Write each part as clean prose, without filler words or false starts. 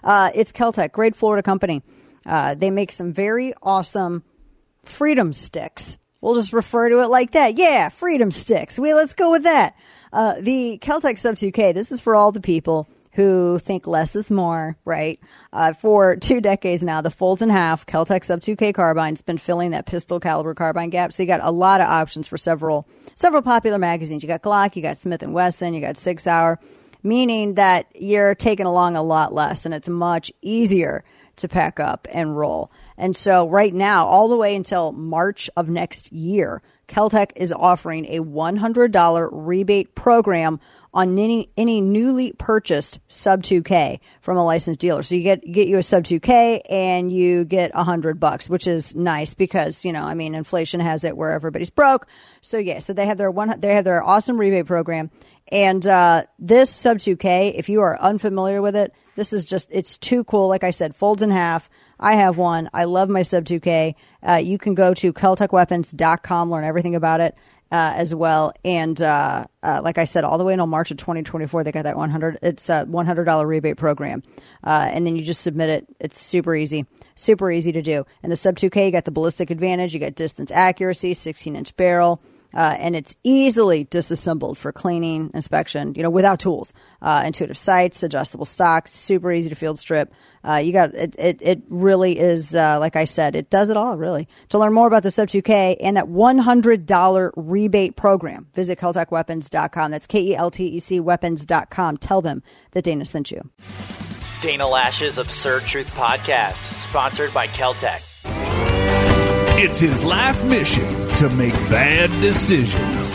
It's Keltec, great Florida company. They make some very awesome Freedom Sticks. We'll just refer to it like that. Yeah, Freedom Sticks. Let's go with that. The Keltec Sub 2K, this is for all the people who think less is more, right? For 2 decades now, the folds in half Keltec Sub 2K carbine's been filling that pistol caliber carbine gap. So you got a lot of options for several popular magazines. You got Glock, you got Smith & Wesson, you got Sig Sauer, meaning that you're taking along a lot less and it's much easier to pack up and roll. And so right now, all the way until March of next year, Keltec is offering a $100 rebate program on any newly purchased Sub 2K from a licensed dealer. So you get you a Sub 2K and you get $100, which is nice because, inflation has it where everybody's broke. So they have their awesome rebate program. And this Sub 2K, if you are unfamiliar with it, it's too cool. Like I said, folds in half. I have one. I love my Sub 2K. You can go to KeltecWeapons.com, learn everything about it as well. And like I said, all the way until March of 2024, they got that $100 rebate program. And then you just submit it. It's super easy to do. And the Sub 2K, you got the ballistic advantage. You got distance accuracy, 16-inch barrel. And it's easily disassembled for cleaning, inspection, without tools. Intuitive sights, adjustable stock, super easy to field strip. It really is, like I said, it does it all, really. To learn more about the Sub 2K and that $100 rebate program, visit KeltecWeapons.com. That's KELTEC weapons.com. Tell them that Dana sent you. Dana Lash's Absurd Truth Podcast, sponsored by Keltec. It's his life mission to make bad decisions.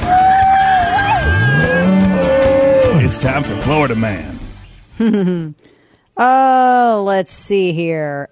It's time for Florida Man. Oh, let's see here.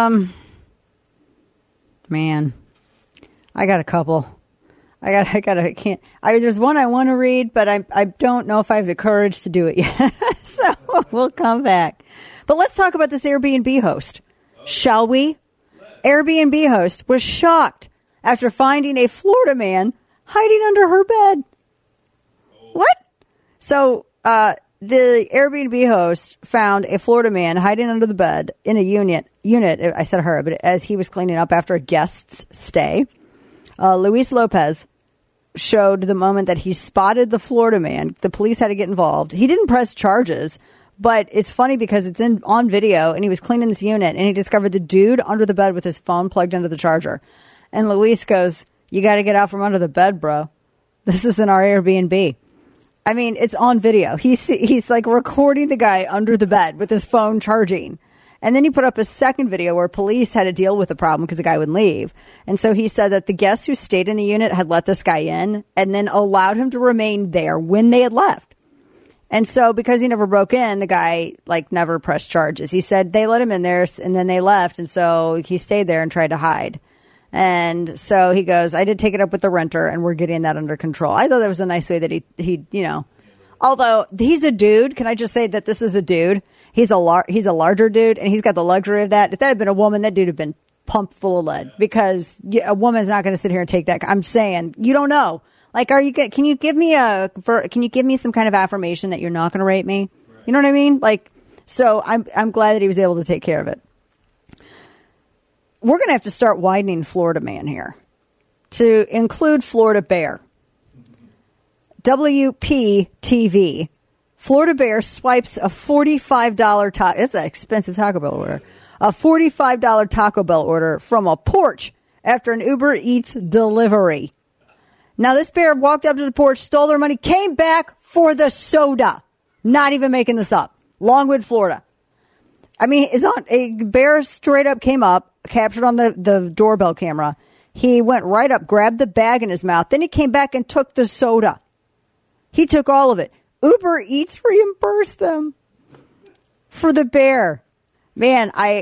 Man, I got a couple. There's one I want to read, but I don't know if I have the courage to do it yet. So we'll come back. But let's talk about this Airbnb host, shall we? Airbnb host was shocked after finding a Florida man hiding under her bed. What? So, the Airbnb host found a Florida man hiding under the bed in a unit. I said her, but as he was cleaning up after a guest's stay, Luis Lopez showed the moment that he spotted the Florida man. The police had to get involved. He didn't press charges, but it's funny because it's on video, and he was cleaning this unit, and he discovered the dude under the bed with his phone plugged into the charger. And Luis goes, "You got to get out from under the bed, bro. This isn't our Airbnb." I mean, it's on video. He's like recording the guy under the bed with his phone charging. And then he put up a second video where police had to deal with the problem because the guy wouldn't leave. And so he said that the guests who stayed in the unit had let this guy in and then allowed him to remain there when they had left. And so because he never broke in, the guy never pressed charges. He said they let him in there and then they left. And so he stayed there and tried to hide. And so he goes, "I did take it up with the renter and we're getting that under control." I thought that was a nice way that he although he's a dude. Can I just say that this is a dude? He's a larger dude and he's got the luxury of that. If that had been a woman, that dude would have been pumped full of lead because a woman's not going to sit here and take that. I'm saying, you don't know. Can you give me some kind of affirmation that you're not going to rape me? You know what I mean? So I'm glad that he was able to take care of it. We're going to have to start widening Florida man here to include Florida bear. WPTV. Florida bear swipes a $45 taco. It's an expensive Taco Bell order. A $45 Taco Bell order from a porch after an Uber Eats delivery. Now, this bear walked up to the porch, stole their money, came back for the soda. Not even making this up. Longwood, Florida. I mean, a bear straight up came up, captured on the doorbell camera. He went right up, grabbed the bag in his mouth. Then he came back and took the soda. He took all of it. Uber Eats reimbursed them for the bear. Man, I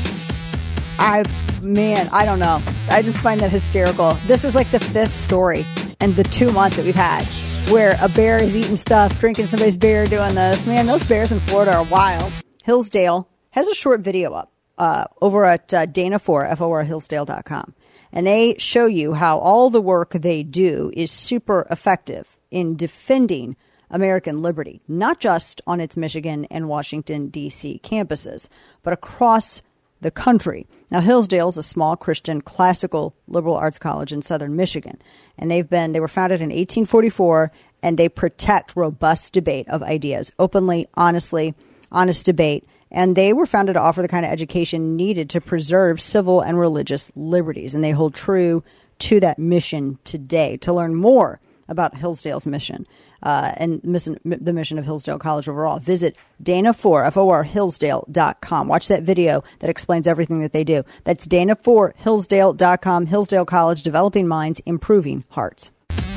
don't know. I just find that hysterical. This is like the fifth story in the 2 months that we've had where a bear is eating stuff, drinking somebody's beer, doing this. Man, those bears in Florida are wild. Hillsdale has a short video up over at Dana4, FORHillsdale.com. And they show you how all the work they do is super effective in defending American liberty, not just on its Michigan and Washington, D.C. campuses, but across the country. Now, Hillsdale is a small Christian classical liberal arts college in southern Michigan, and they were founded in 1844, and they protect robust debate of ideas, openly, honestly, honest debate. And they were founded to offer the kind of education needed to preserve civil and religious liberties. And they hold true to that mission today. To learn more about Hillsdale's mission and the mission of Hillsdale College overall, visit Dana4, Hillsdale.com. Watch that video that explains everything that they do. That's Dana4Hillsdale.com. Hillsdale College, developing minds, improving hearts.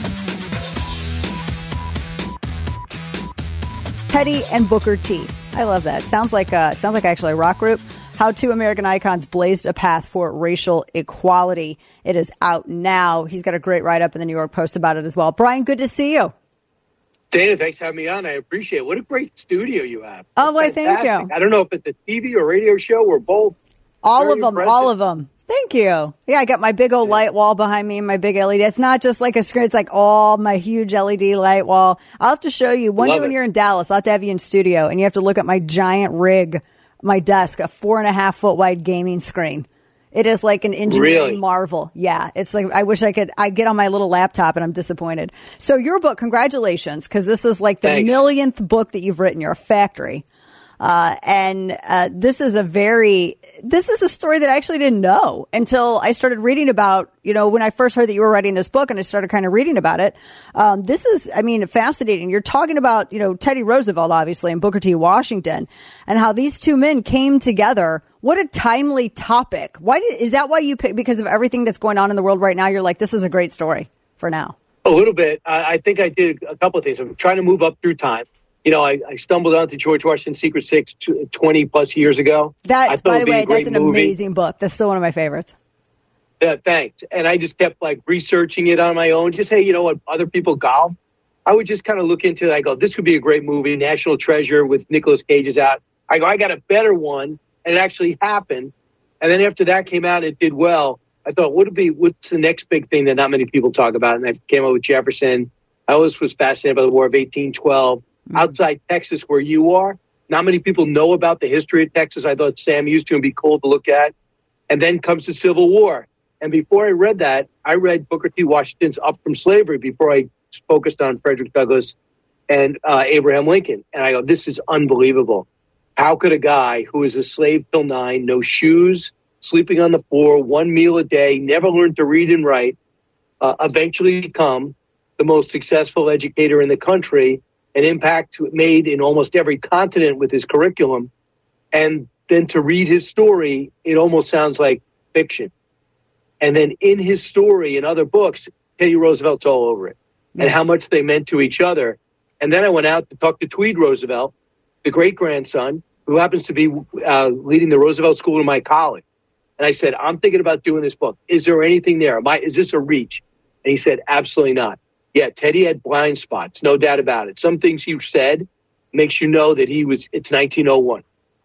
Teddy and Booker T. I love that. It sounds like actually a rock group. How two American icons blazed a path for racial equality. It is out now. He's got a great write-up in the New York Post about it as well. Brian, good to see you. Dana, thanks for having me on. I appreciate it. What a great studio you have. Oh, why, thank you. I don't know if it's a TV or radio show or both. All of them. Thank you. Yeah, I got my big old light wall behind me, my big LED. It's not just like a screen. It's like all my huge LED light wall. I'll have to show you. One day when you're in Dallas, I'll have to have you in studio, and you have to look at my giant rig, my desk, a 4.5 foot wide gaming screen. It is like an engineering marvel. Yeah, it's like I wish I get on my little laptop, and I'm disappointed. So your book, congratulations, because this is like the millionth book that you've written. You're a factory. This is a story that I actually didn't know until I started reading about, when I first heard that you were writing this book and I started kind of reading about it. This is, fascinating. You're talking about, Teddy Roosevelt, obviously, and Booker T. Washington, and how these two men came together. What a timely topic. Is that why you picked, because of everything that's going on in the world right now? You're like, this is a great story for now. A little bit. I think I did a couple of things. I'm trying to move up through time. I stumbled onto George Washington's Secret Six 20 plus years ago. By the way, that's an amazing book. That's still one of my favorites. Yeah, thanks. And I just kept researching it on my own. Just, hey, what other people golf? I would just kind of look into it. I go, this could be a great movie. National Treasure with Nicolas Cage is out. I go, I got a better one. And it actually happened. And then after that came out, it did well. I thought, what's the next big thing that not many people talk about? And I came up with Jefferson. I always was fascinated by the War of 1812. Outside Texas, where you are, not many people know about the history of Texas. I thought Sam Houston would be cool to look at. And then comes the Civil War. And before I read that, I read Booker T. Washington's Up from Slavery before I focused on Frederick Douglass and Abraham Lincoln. And I go, this is unbelievable. How could a guy who is a slave till 9, no shoes, sleeping on the floor, one meal a day, never learned to read and write, eventually become the most successful educator in the country, an impact made in almost every continent with his curriculum, and then to read his story, it almost sounds like fiction. And then in his story and other books, Teddy Roosevelt's all over it, and how much they meant to each other. And then I went out to talk to Tweed Roosevelt, the great-grandson, who happens to be leading the Roosevelt School in my college. And I said, I'm thinking about doing this book. Is there anything there? Is this a reach? And he said, absolutely not. Yeah, Teddy had blind spots, no doubt about it. Some things he said makes you know that it's 1901.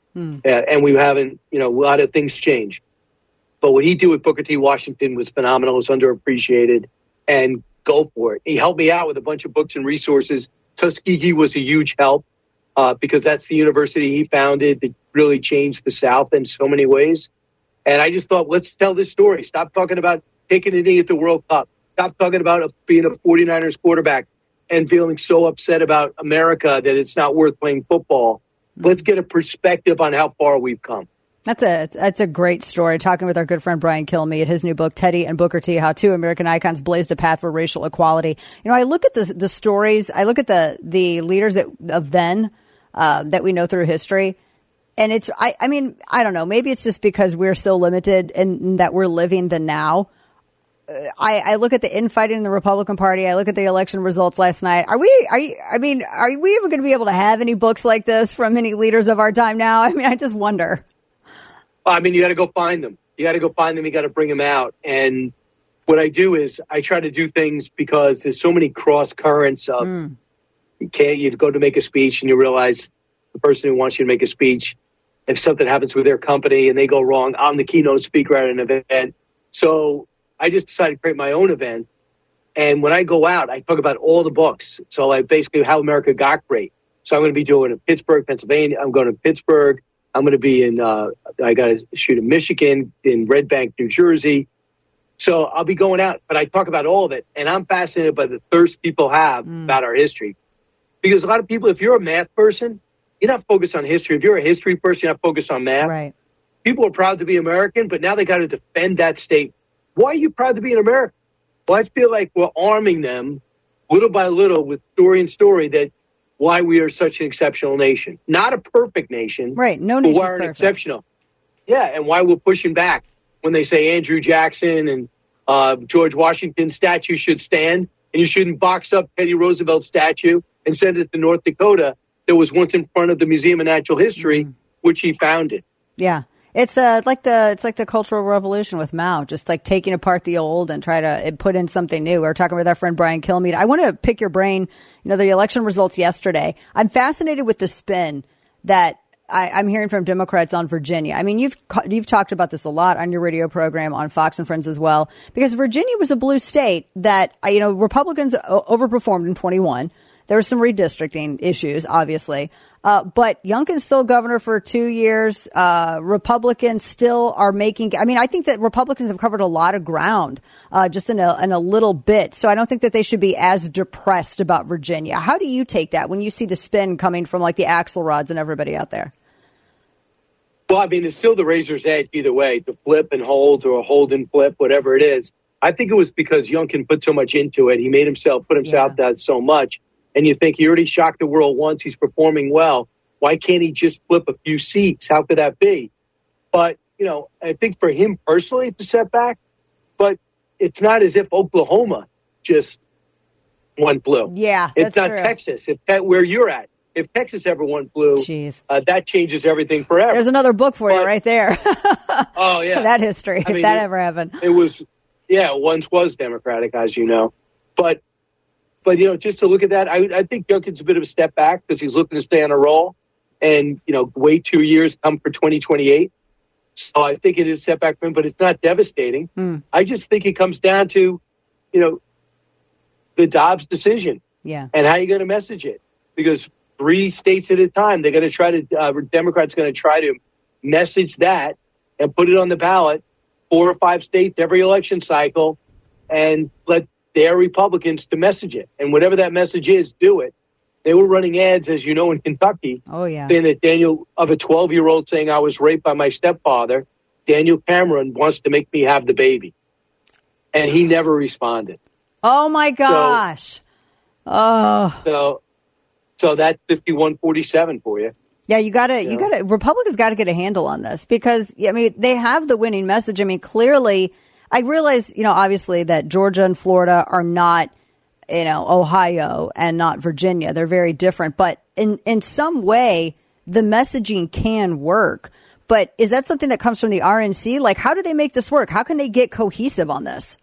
And we haven't, a lot of things change. But what he did with Booker T. Washington was phenomenal. It was underappreciated. And go for it. He helped me out with a bunch of books and resources. Tuskegee was a huge help because that's the university he founded that really changed the South in so many ways. And I just thought, let's tell this story. Stop talking about taking a knee at the World Cup. Stop talking about being a 49ers quarterback and feeling so upset about America that it's not worth playing football. Let's get a perspective on how far we've come. That's a great story. Talking with our good friend Brian Kilmeade, his new book, Teddy and Booker T, How Two American Icons Blazed a Path for Racial Equality. I look at the stories, I look at the leaders of then that we know through history. And I don't know, maybe it's just because we're so limited and that we're living the now. I look at the infighting in the Republican Party. I look at the election results last night. Are we even going to be able to have any books like this from any leaders of our time now? I just wonder. Well, you got to go find them. You got to bring them out. And what I do is I try to do things because there's so many cross currents of you go to make a speech and you realize the person who wants you to make a speech, if something happens with their company and they go wrong, I'm the keynote speaker at an event. So I just decided to create my own event And when I go out, I talk about all the books. So I basically how America got great. So I'm going to be doing in Pittsburgh, Pennsylvania. I'm going to Pittsburgh. I'm going to be in, I got to shoot in Michigan, in Red Bank, New Jersey. So I'll be going out, but I talk about all of it. And I'm fascinated by the thirst people have about our history. Because a lot of people, if you're a math person, you're not focused on history. If you're a history person, you're not focused on math. Right. People are proud to be American, but now they got to defend that state. Why are you proud to be an American? Well, I feel like we're arming them little by little with story that why we are such an exceptional nation. Not a perfect nation. Right. No nation's perfect. Why we're exceptional. Yeah, and why we're pushing back when they say Andrew Jackson and George Washington statue should stand, and you shouldn't box up Teddy Roosevelt's statue and send it to North Dakota that was once in front of the Museum of Natural History, which he founded. Yeah. It's like the Cultural Revolution with Mao, just like taking apart the old and try to put in something new. We were talking with our friend Brian Kilmeade. I want to pick your brain. The election results yesterday. I'm fascinated with the spin that I'm hearing from Democrats on Virginia. I mean, you've talked about this a lot on your radio program on Fox and Friends as well, because Virginia was a blue state that Republicans overperformed in 21. There were some redistricting issues, obviously. But Youngkin's still governor for 2 years. Republicans still are making. I mean, I think that Republicans have covered a lot of ground just in a little bit. So I don't think that they should be as depressed about Virginia. How do you take that when you see the spin coming from like the Axelrods and everybody out there? Well, I mean, it's still the razor's edge either way, to flip and hold or hold and flip, whatever it is. I think it was because Youngkin put so much into it. He made put himself out so much. And you think he already shocked the world once. He's performing well. Why can't he just flip a few seats? How could that be? But, I think for him personally, it's a setback. But it's not as if Oklahoma just went blue. Yeah, it's not true. Texas. Where you're at. If Texas ever went blue, that changes everything forever. There's another book for you right there. Oh, yeah. That history, if that ever happened. It once was Democratic, as you know. But just to look at that, I think Youngkin's a bit of a step back because he's looking to stay on a roll and, wait 2 years, come for 2028. So I think it is a setback for him, but it's not devastating. I just think it comes down to, the Dobbs decision and how you're going to message it. Because 3 states at a time, they're going to try to, Democrats going to try to message that and put it on the ballot, 4 or 5 states every election cycle, and let their Republicans to message it. And whatever that message is, do it. They were running ads, as you know, in Kentucky, saying that Daniel, of a 12-year-old saying I was raped by my stepfather, Daniel Cameron wants to make me have the baby. And he never responded. Oh, my gosh. So that's 51-47 for you. Yeah, Republicans got to get a handle on this because, they have the winning message. I mean, clearly, I realize, obviously that Georgia and Florida are not, Ohio and not Virginia. They're very different. But in some way, the messaging can work. But is that something that comes from the RNC? Like, how do they make this work? How can they get cohesive on this?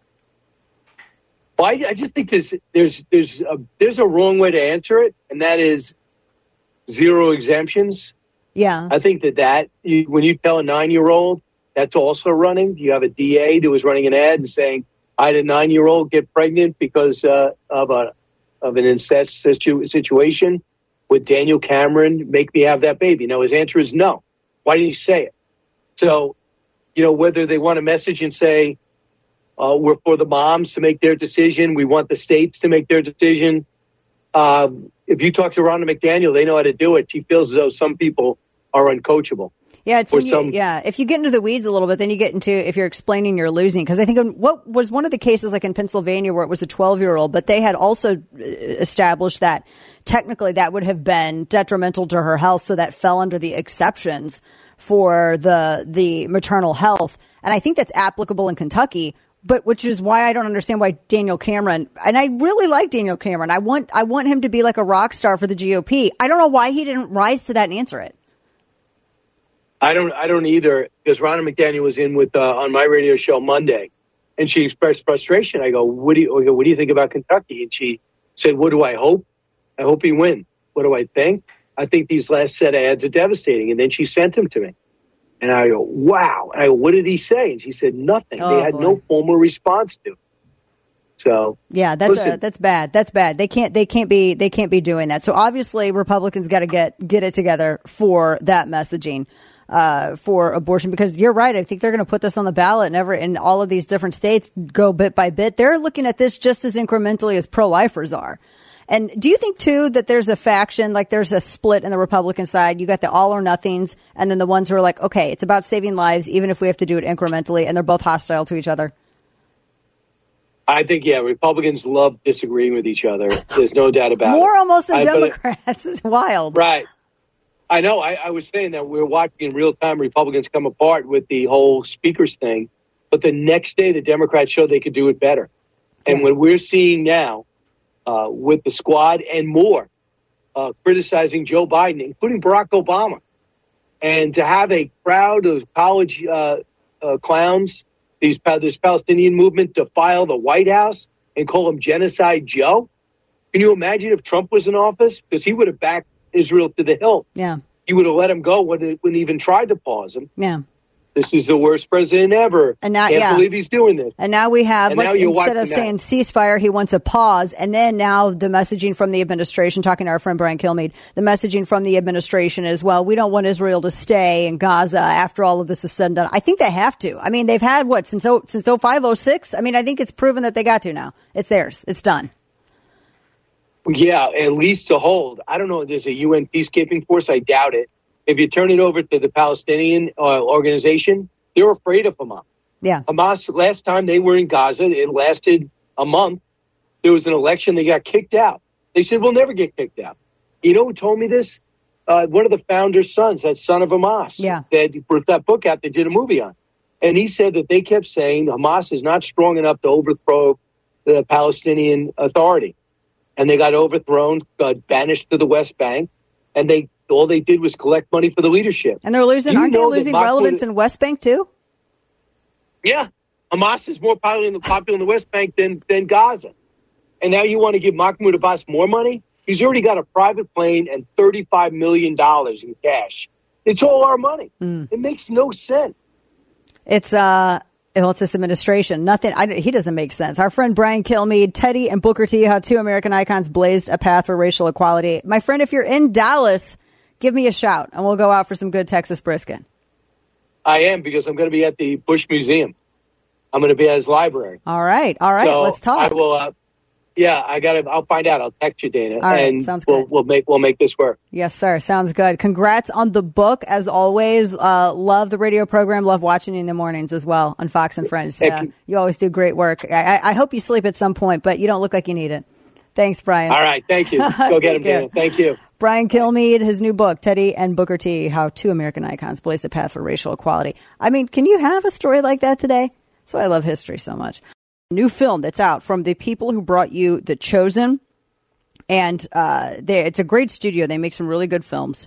Well, I just think there's a wrong way to answer it, and that is 0 exemptions. Yeah. I think that when you tell a 9-year-old, that's also running. You have a DA who was running an ad and saying, I had a 9-year-old get pregnant because of an incest situation with Daniel Cameron, make me have that baby. Now, his answer is no. Why didn't he say it? So, whether they want a message and say, we're for the moms to make their decision. We want the states to make their decision. If you talk to Ronna McDaniel, they know how to do it. She feels as though some people are uncoachable. Yeah, if you get into the weeds a little bit, then you get into if you're explaining you're losing. Because I think what was one of the cases like in Pennsylvania where it was a 12-year-old, but they had also established that technically that would have been detrimental to her health, so that fell under the exceptions for the maternal health. And I think that's applicable in Kentucky. But which is why I don't understand why Daniel Cameron, and I really like Daniel Cameron. I want him to be like a rock star for the GOP. I don't know why he didn't rise to that and answer it. I don't either, because Ronna McDaniel was in with on my radio show Monday, and she expressed frustration. I go, what do you think about Kentucky? And she said, what do I hope? I hope he wins. What do I think? I think these last set of ads are devastating. And then she sent them to me. And I go, wow. And I go, what did he say? And she said, nothing. They had no formal response to it. So yeah, that's bad. That's bad. They can't be doing that. So obviously Republicans got to get it together for that messaging for abortion, because you're right. I think they're going to put this on the ballot and in all of these different states, go bit by bit. They're looking at this just as incrementally as pro-lifers are. And do you think, too, that there's a faction, like there's a split in the Republican side? You got the all or nothings, and then the ones who are like, okay, it's about saving lives, even if we have to do it incrementally, and they're both hostile to each other? I think, yeah, Republicans love disagreeing with each other. There's no doubt about it. More almost than Democrats. It's wild. Right. I know. I was saying that we're watching in real time Republicans come apart with the whole speakers thing, but the next day the Democrats showed they could do it better. And what we're seeing now, with the squad and more, criticizing Joe Biden, including Barack Obama. And to have a crowd of college clowns, this Palestinian movement, defile the White House and call him Genocide Joe. Can you imagine if Trump was in office? Because he would have backed Israel to the hilt. Yeah. He would have let him go when he even tried to pause him. Yeah. This is the worst president ever. And now, Can't believe he's doing this. And now we have, instead of saying ceasefire, he wants a pause. And then now the messaging from the administration, talking to our friend Brian Kilmeade, the messaging from the administration is, well, we don't want Israel to stay in Gaza after all of this is said and done. I think they have to. I mean, they've had since 05, 06? I mean, I think it's proven that they got to now. It's theirs. It's done. Yeah, at least to hold. I don't know if there's a UN peacekeeping force. I doubt it. If you turn it over to the Palestinian organization, they're afraid of Hamas. Yeah. Hamas, last time they were in Gaza, it lasted a month. There was an election. They got kicked out. They said, we'll never get kicked out. You know who told me this? One of the founder's sons, that son of Hamas. Yeah. That brought that book out they did a movie on. And he said that they kept saying Hamas is not strong enough to overthrow the Palestinian Authority. And they got overthrown, got banished to the West Bank, and all they did was collect money for the leadership. And they're losing, aren't they losing relevance in West Bank too? Yeah. Hamas is more popular in the West Bank than Gaza. And now you want to give Mahmoud Abbas more money? He's already got a private plane and $35 million in cash. It's all our money. It makes no sense. It's this administration. He doesn't make sense. Our friend Brian Kilmeade, Teddy and Booker T, how two American icons blazed a path for racial equality. My friend, if you're in Dallas, give me a shout and we'll go out for some good Texas brisket. I am, because I'm going to be at the Bush Museum. I'm going to be at his library. All right. So let's talk. I will. I'll find out. I'll text you, Dana. All right. Sounds good. We'll make this work. Yes, sir. Sounds good. Congrats on the book, as always. Love the radio program. Love watching you in the mornings as well on Fox and Friends. You always do great work. I hope you sleep at some point, but you don't look like you need it. Thanks, Brian. All right. Thank you. Go get him, Dana. Thank you. Brian Kilmeade, his new book, Teddy and Booker T, How Two American Icons Blazed the Path for Racial Equality. I mean, can you have a story like that today? That's why I love history so much. New film that's out from the people who brought you The Chosen. And it's a great studio. They make some really good films.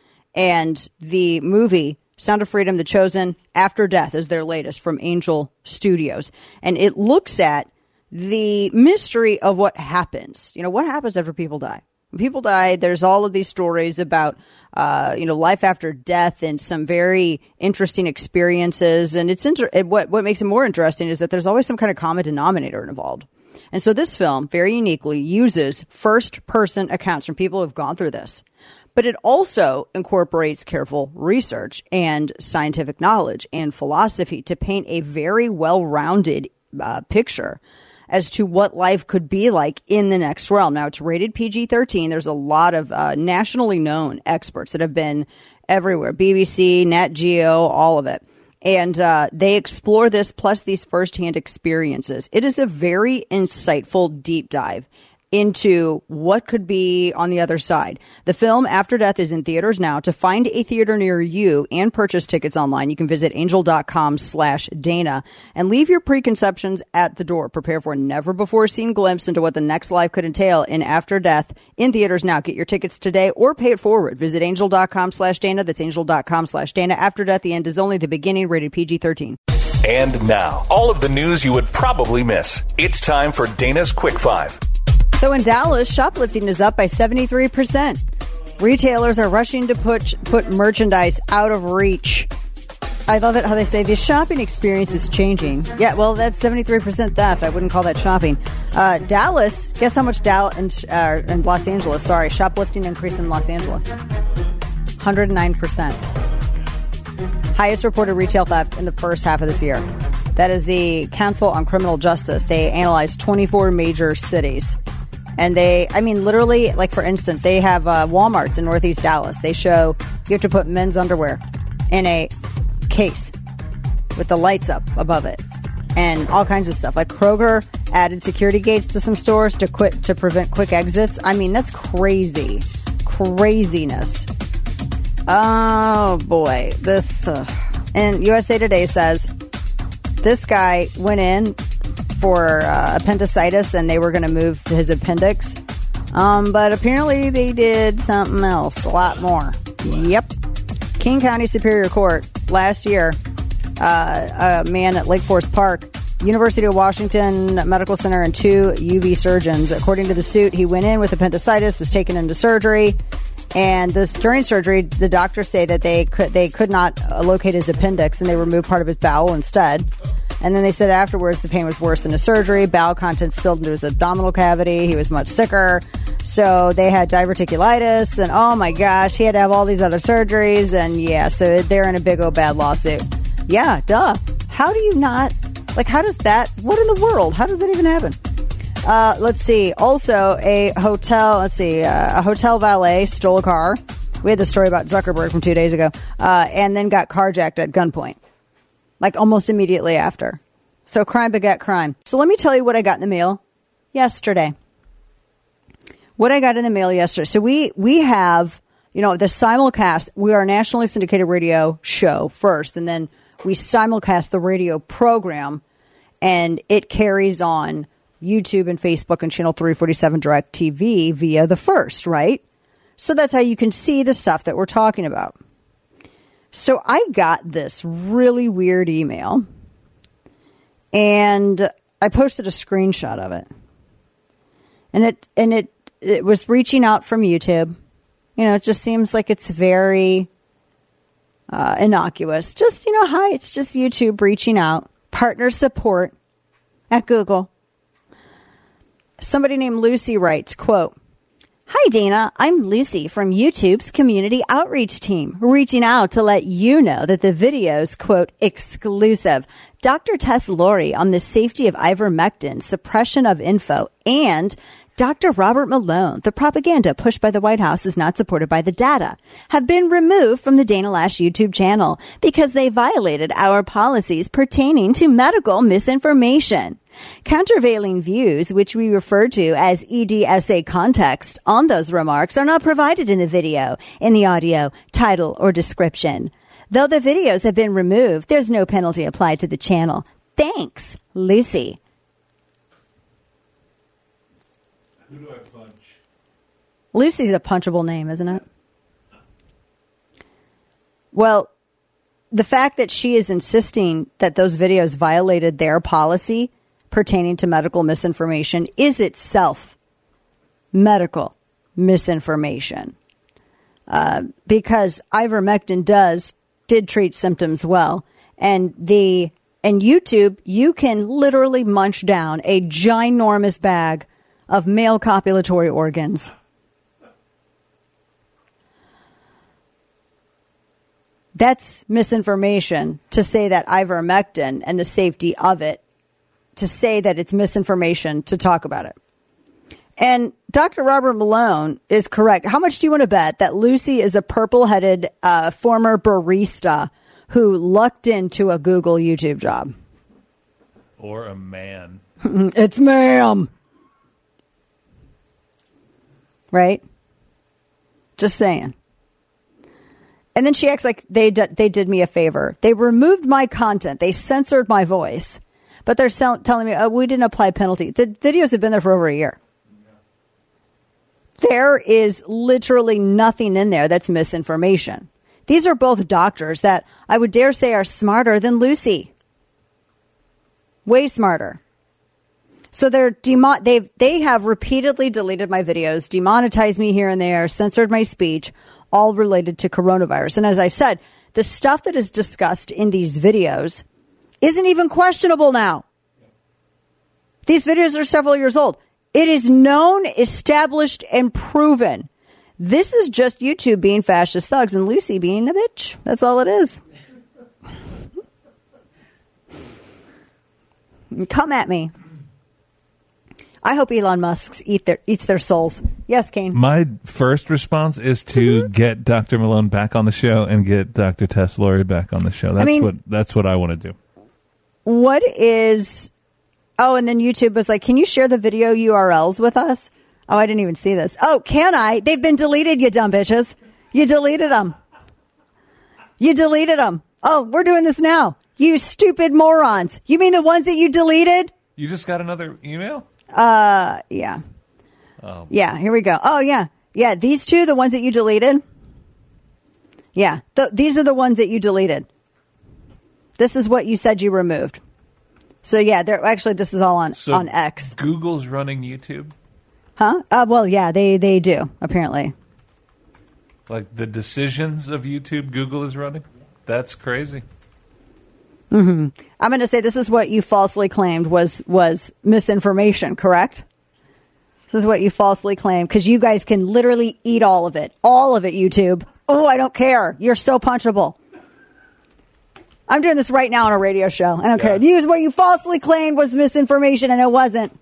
And the movie, Sound of Freedom, The Chosen, After Death is their latest from Angel Studios. And it looks at the mystery of what happens. You know, what happens after people die? When people die, there's all of these stories about, life after death and some very interesting experiences. And what makes it more interesting is that there's always some kind of common denominator involved. And so this film very uniquely uses first-person accounts from people who have gone through this. But it also incorporates careful research and scientific knowledge and philosophy to paint a very well-rounded picture as to what life could be like in the next realm. Now, it's rated PG-13. There's a lot of nationally known experts that have been everywhere. BBC, Nat Geo, all of it. And they explore this plus these firsthand experiences. It is a very insightful deep dive into what could be on the other side. The film After Death is in theaters now. To find a theater near you and purchase tickets online, you can visit angel.com/Dana and leave your preconceptions at the door. Prepare for a never before seen glimpse into what the next life could entail in After Death in theaters now. Get your tickets today or pay it forward. Visit angel.com/Dana. That's angel.com/Dana. After Death, the end is only the beginning, rated PG-13. And now, all of the news you would probably miss. It's time for Dana's Quick Five. So in Dallas, shoplifting is up by 73%. Retailers are rushing to put merchandise out of reach. I love it how they say the shopping experience is changing. Yeah, well, that's 73% theft. I wouldn't call that shopping. Dallas, guess how much in Los Angeles, shoplifting increased in Los Angeles. 109%. Highest reported retail theft in the first half of this year. That is the Council on Criminal Justice. They analyzed 24 major cities. And literally, like for instance, they have Walmarts in Northeast Dallas. They show you have to put men's underwear in a case with the lights up above it and all kinds of stuff. Like Kroger added security gates to some stores to prevent quick exits. I mean, that's crazy. Craziness. Oh, boy. This and USA Today says this guy went in for appendicitis and they were going to move his appendix. But apparently they did something else, a lot more. Yep. King County Superior Court last year, a man at Lake Forest Park, University of Washington Medical Center, and 2 UV surgeons. According to the suit, he went in with appendicitis, was taken into surgery, and during surgery, the doctors say that they could not locate his appendix, and they removed part of his bowel instead. And then they said afterwards the pain was worse than the surgery. Bowel contents spilled into his abdominal cavity. He was much sicker. So they had diverticulitis. And oh my gosh, he had to have all these other surgeries. And yeah, so they're in a big old bad lawsuit. Yeah, duh. How do you not? Like, how does that? What in the world? How does that even happen? Let's see. Also, a hotel valet stole a car. We had the story about Zuckerberg from 2 days ago. And then got carjacked at gunpoint. Like almost immediately after. So crime begat crime. So let me tell you what I got in the mail yesterday. What I got in the mail yesterday. So we have, the simulcast. We are a nationally syndicated radio show first, and then we simulcast the radio program, and it carries on YouTube and Facebook and Channel 347 Direct TV via the first, right? So that's how you can see the stuff that we're talking about. So I got this really weird email, and I posted a screenshot of it. And it was reaching out from YouTube. It just seems like it's very innocuous. Just, hi, it's just YouTube reaching out. Partner support at Google. Somebody named Lucy writes, quote, "Hi, Dana. I'm Lucy from YouTube's community outreach team, reaching out to let you know that the video's, quote, exclusive Dr. Tess Lori on the safety of ivermectin, suppression of info, and Dr. Robert Malone, the propaganda pushed by the White House is not supported by the data, have been removed from the Dana Lash YouTube channel because they violated our policies pertaining to medical misinformation. Countervailing views, which we refer to as EDSA context on those remarks, are not provided in the video, in the audio, title, or description. Though the videos have been removed, there's no penalty applied to the channel. Thanks, Lucy." Who do I punch? Lucy's a punchable name, isn't it? Well, the fact that she is insisting that those videos violated their policy pertaining to medical misinformation is itself medical misinformation. Because ivermectin did treat symptoms well. And YouTube, you can literally munch down a ginormous bag of male copulatory organs. That's misinformation to say that ivermectin and the safety of it, to say that it's misinformation to talk about it. And Dr. Robert Malone is correct. How much do you want to bet that Lucy is a purple-headed former barista who lucked into a Google YouTube job? Or a man. It's ma'am. Right? Just saying. And then she acts like they did me a favor. They removed my content. They censored my voice. But they're telling me, we didn't apply penalty. The videos have been there for over a year. There is literally nothing in there that's misinformation. These are both doctors that I would dare say are smarter than Lucy. Way smarter. So they have repeatedly deleted my videos, demonetized me here and there, censored my speech, all related to coronavirus. And as I've said, the stuff that is discussed in these videos isn't even questionable now. These videos are several years old. It is known, established, and proven. This is just YouTube being fascist thugs and Lucy being a bitch. That's all it is. Come at me. I hope Elon Musk eats their souls. Yes, Kane. My first response is to get Dr. Malone back on the show and get Dr. Tess Lori back on the show. That's what I want to do. What is... Oh, and then YouTube was like, can you share the video URLs with us? Oh, I didn't even see this. Oh, can I? They've been deleted, you dumb bitches. You deleted them. Oh, we're doing this now. You stupid morons. You mean the ones that you deleted? You just got another email? Yeah. Oh. Yeah, here we go. Oh, yeah. Yeah, these two, the ones that you deleted. Yeah, these are the ones that you deleted. This is what you said you removed. So, yeah, this is all on X. Google's running YouTube? Huh? Well, yeah, they do, apparently. Like the decisions of YouTube, Google is running? That's crazy. Mm-hmm. I'm going to say this is what you falsely claimed was misinformation, correct? This is what you falsely claimed, because you guys can literally eat all of it. All of it, YouTube. Oh, I don't care. You're so punchable. I'm doing this right now on a radio show. I don't care. This is what you falsely claimed was misinformation, and it wasn't.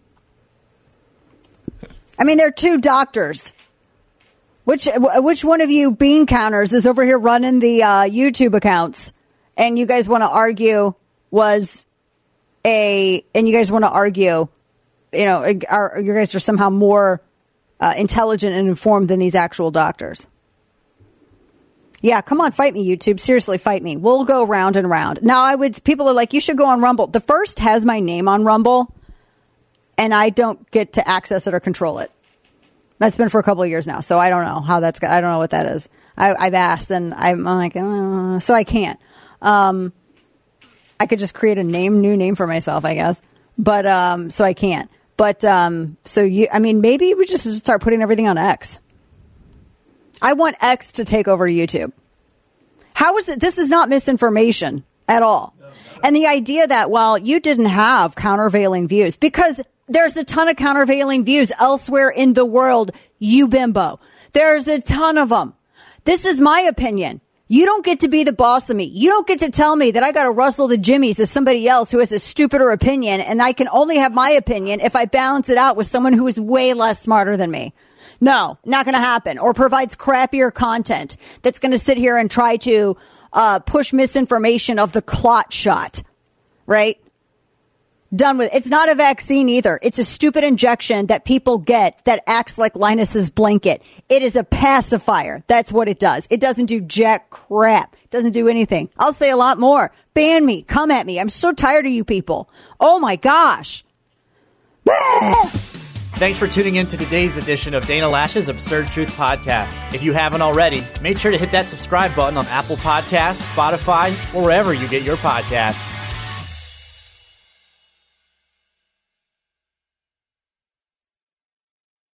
I mean, there are two doctors. Which one of you bean counters is over here running the YouTube accounts? And you guys want to argue you guys are somehow more intelligent and informed than these actual doctors. Yeah, come on, fight me, YouTube. Seriously, fight me. We'll go round and round. Now, people are like, you should go on Rumble. The First has my name on Rumble, and I don't get to access it or control it. That's been for a couple of years now, so I don't know how I don't know what that is. I've asked, and I'm like, so I can't. I could just create a new name for myself, I guess. But, so I can't. But, maybe we just start putting everything on X. I want X to take over YouTube. How is it? This is not misinformation at all. And the idea that, well, you didn't have countervailing views, because there's a ton of countervailing views elsewhere in the world, you bimbo. There's a ton of them. This is my opinion. You don't get to be the boss of me. You don't get to tell me that I got to rustle the jimmies as somebody else who has a stupider opinion, and I can only have my opinion if I balance it out with someone who is way less smarter than me. No, not going to happen. Or provides crappier content that's going to sit here and try to push misinformation of the clot shot. Right? Done with. It's not a vaccine either. It's a stupid injection that people get that acts like Linus's blanket. It is a pacifier. That's what it does. It doesn't do jack crap. It doesn't do anything. I'll say a lot more. Ban me. Come at me. I'm so tired of you people. Oh my gosh. Thanks for tuning in to today's edition of Dana Loesch's Absurd Truth Podcast. If you haven't already, make sure to hit that subscribe button on Apple Podcasts, Spotify, or wherever you get your podcasts.